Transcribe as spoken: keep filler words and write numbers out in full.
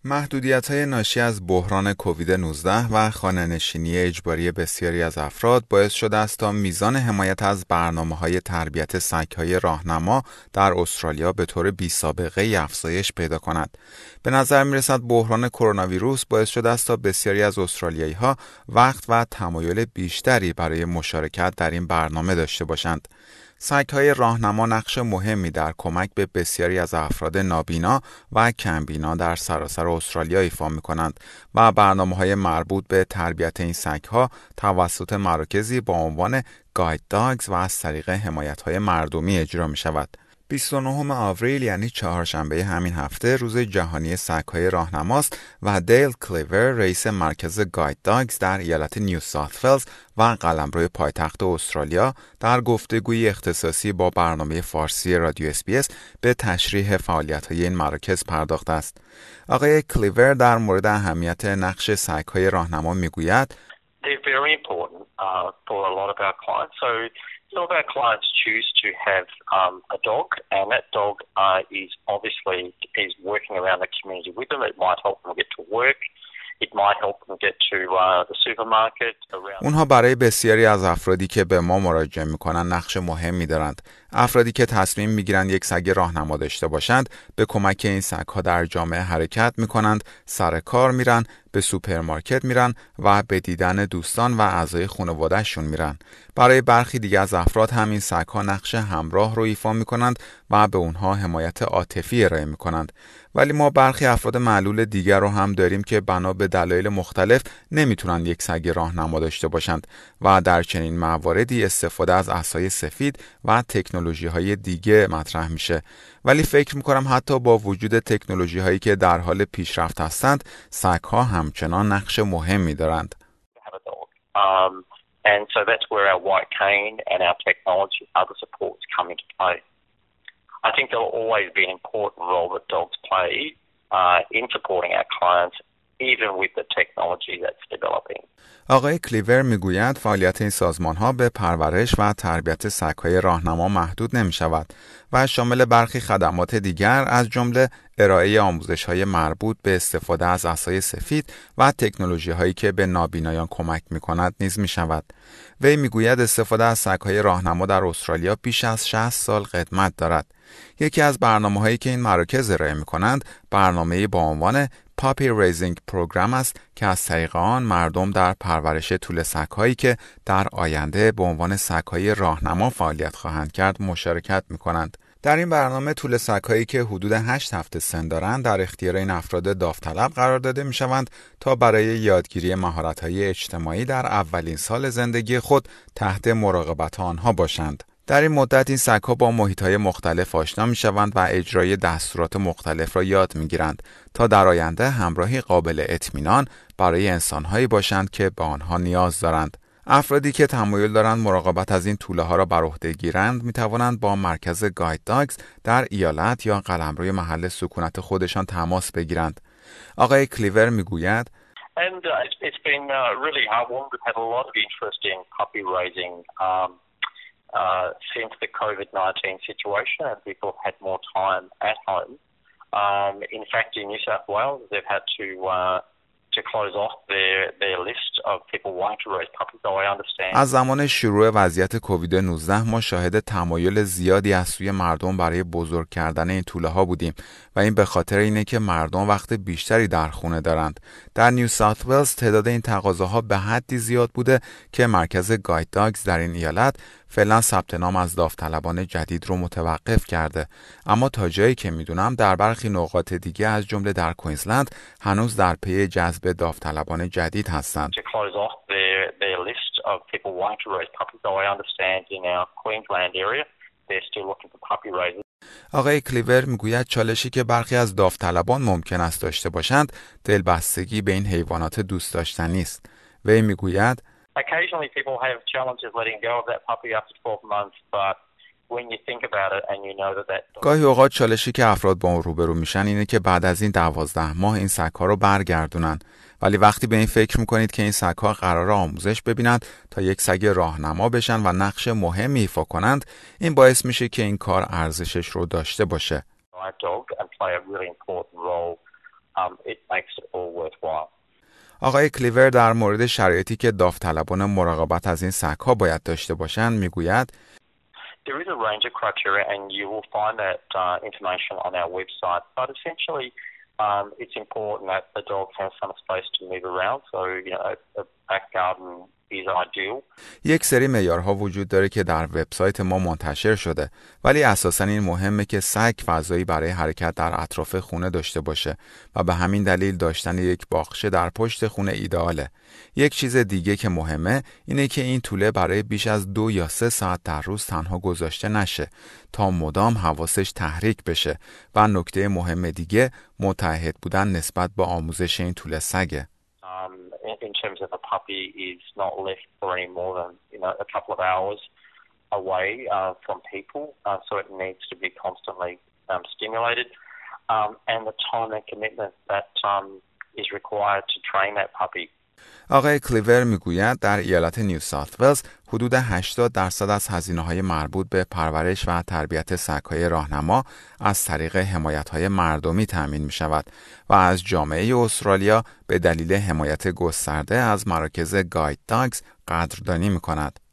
محدودیت‌های ناشی از بحران کووید نوزده و خانه‌نشینی اجباری بسیاری از افراد باعث شده است تا میزان حمایت از برنامه‌های تربیت سگ‌های راهنما در استرالیا به طور بی‌سابقه‌ای افزایش پیدا کند. به نظر می‌رسد بحران کرونا ویروس باعث شده است تا بسیاری از استرالیایی‌ها وقت و تمایل بیشتری برای مشارکت در این برنامه داشته باشند. سگ‌های راهنما نقش مهمی در کمک به بسیاری از افراد نابینا و کمبینا در سراسر استرالیا ایفا می‌کنند و برنامه‌های مربوط به تربیت این سگ‌ها توسط مراکزی با عنوان گاید داگز و از طریق حمایت‌های مردمی اجرا می‌شود. بیست و نهم آوریل یعنی چهارشنبه همین هفته روز جهانی سگ‌های راهنماست و دیل کلیور رئیس مرکز گاید داگز در ایالت نیو ساوت ولز و قلمرو پایتخت استرالیا در گفتگوی اختصاصی با برنامه فارسی رادیو اس بی اس به تشریح فعالیت‌های این مراکز پرداخته است. آقای کلیور در مورد اهمیت نقش سگ‌های راهنما میگوید They're very important uh, for a lot of our clients. So some of our clients choose to have um, a dog, and that dog uh, is obviously is working around the community with them. It might help them get to work. It might help them get to uh, the supermarket. Around. اونها برای بسیاری از افرادی که به ما مراجعه میکنن نقش مهمی دارند. افرادی که تصمیم میگیرند یک سگ راهنما داشته باشند به کمک این سگ‌ها در جامعه حرکت میکنند، سر کار میرن، به سوپرمارکت میرن و به دیدن دوستان و اعضای خانواده‌شون میرن. برای برخی دیگه از افراد همین سگ‌ها نقش همراه رو ایفا میکنند و به اونها حمایت عاطفی ارائه میکنند. ولی ما برخی افراد معلول دیگر رو هم داریم که بنا به دلایل مختلف نمیتونن یک سگ راهنما داشته باشند و در چنین مواردی استفاده از عصای سفید و تکنولوژی‌های دیگه مطرح میشه. ولی فکر میکنم حتی با وجود تکنولوژی‌هایی که در حال پیشرفت هستند، سگ‌ها همچنان نقش مهمی دارند. Um, and so that's where our white cane and our technology, other supports come into play. I think there will always be an important role that dogs play uh, in supporting our clients, even with the technology that's developing. آقای کلیور میگوید فعالیت این سازمان‌ها به پرورش و تربیت سگ‌های راهنما محدود نمی‌شود و شامل برخی خدمات دیگر از جمله ارائه آموزش‌های مربوط به استفاده از عصای سفید و تکنولوژی‌هایی که به نابینایان کمک می‌کند نیز می‌شود. وی میگوید استفاده از سگ‌های راهنما در استرالیا بیش از شصت سال قدمت دارد. یکی از برنامه‌هایی که این مراکز ارائه می‌کنند برنامه‌ای با عنوان پاپی ریزینگ پروگرام است که از طریق آن مردم در پرورش توله سگ‌هایی که در آینده به عنوان سگ‌های راهنما فعالیت خواهند کرد مشارکت می‌کنند. در این برنامه توله سگ‌هایی که حدود هشت هفته سن دارند در اختیار این افراد داوطلب قرار داده می‌شوند تا برای یادگیری مهارت‌های اجتماعی در اولین سال زندگی خود تحت مراقبت آنها باشند. در این مدت این سگ‌ها با محیط‌های مختلف آشنا می‌شوند و اجرای دستورات مختلف را یاد می‌گیرند تا در آینده همراهی قابل اطمینان برای انسان‌هایی باشند که به آنها نیاز دارند. افرادی که تمایل دارند مراقبت از این توله‌ها را بر عهده گیرند می‌توانند با مرکز گاید داگز در ایالت یا قلمروی محل سکونت خودشان تماس بگیرند. آقای کلیور می‌گوید And uh, it's, it's been uh, really heartwarming. We've had a lot of interest in puppy raising um, Uh, since the COVID nineteen situation, and people have had more time at home. Um, in fact, in New South Wales, they've had to uh, to close off their their list of people wanting to raise puppies. So I understand. از زمان شروع وضعیت کووید نوزده ما شاهد تمایل زیادی از سوی مردم برای بزرگ کردن این توله ها بودیم و این به خاطر اینه که مردم وقت بیشتری در خونه دارند. در نیو ساوت ولز تعداد این تقاضاها به حدی زیاد بوده که مرکز گاید داگز در این ایالت فعلا ثبت نام از داوطلبان جدید رو متوقف کرده، اما تا جایی که میدونم در برخی نقاط دیگه از جمله در کوینزلند هنوز در پی جذب داوطلبان جدید هستند. آقای کلیور میگوید چالشی که برخی از داوطلبان ممکن است داشته باشند دلبستگی به این حیوانات دوست داشتنی است. وی میگوید Occasionally people have challenges letting go of that puppy after twelve months, but when you think about it and you know that that گاهی اوقات چالشی که افراد با اون روبرو میشن اینه که بعد از این دوازده ماه این سگ‌ها رو برگردونن. ولی وقتی به این فکر میکنید که این سگ‌ها قراره آموزش ببینند تا یک سگ راهنما بشن و نقش مهمی ایفا کنند، این باعث میشه که این کار ارزشش رو داشته باشه. um, it makes it all worthwhile. آقای کلیور در مورد شرایطی که داوطلبان مراقبت از این سگ‌ها باید داشته باشند میگوید There is a range of criteria and you will find that uh, information on our website, but essentially um, it's important that the dog has some space to move around, so you know, a, a back garden is ideal. یک سری معیارها وجود داره که در وبسایت ما منتشر شده، ولی اساساً این مهمه که سگ فضایی برای حرکت در اطراف خونه داشته باشه و به همین دلیل داشتن یک باغچه در پشت خونه ایدئاله. یک چیز دیگه که مهمه اینه که این توله برای بیش از دو یا سه ساعت در روز تنها گذاشته نشه تا مدام حواسش تحریک بشه و نکته مهم دیگه متعهد بودن نسبت به آموزش این توله سگه. Um, in, in terms of a puppy is not left for any more than you know a couple of hours away uh, from people, uh, so it needs to be constantly um, stimulated, um, and the time and commitment that um, is required to train that puppy. آقای کلیور میگوید در ایالت نیو ساوت ولز حدود هشتاد درصد از هزینه‌های مربوط به پرورش و تربیت سگ‌های راهنما از طریق حمایت‌های مردمی تأمین می‌شود و از جامعه استرالیا به دلیل حمایت گسترده از مراکز گاید داگز قدردانی می‌کند.